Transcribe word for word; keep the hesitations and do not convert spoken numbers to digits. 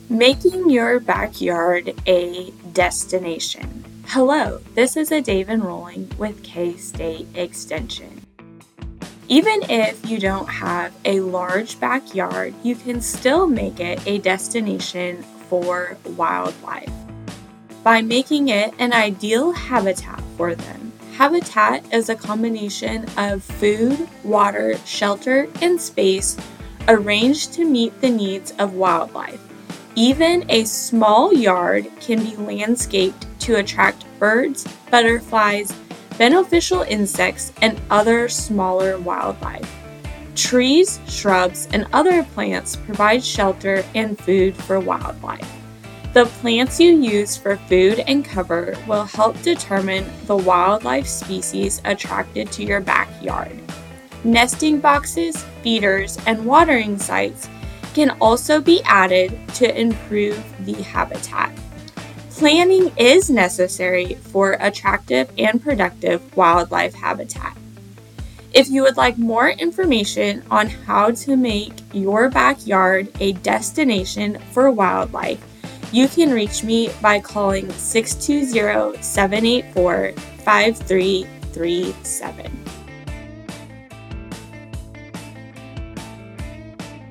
Making your backyard a destination. Hello, this is a Dave Rolling with K-State Extension. Even if you don't have a large backyard, you can still make it a destination for wildlife by making it an ideal habitat for them. Habitat is a combination of food, water, shelter, and space arranged to meet the needs of wildlife. Even a small yard can be landscaped to attract birds, butterflies, beneficial insects, and other smaller wildlife. Trees, shrubs, and other plants provide shelter and food for wildlife. The plants you use for food and cover will help determine the wildlife species attracted to your backyard. Nesting boxes, feeders, and watering sites can also be added to improve the habitat. Planning is necessary for attractive and productive wildlife habitat. If you would like more information on how to make your backyard a destination for wildlife, you can reach me by calling six two zero, seven eight four, five three three seven.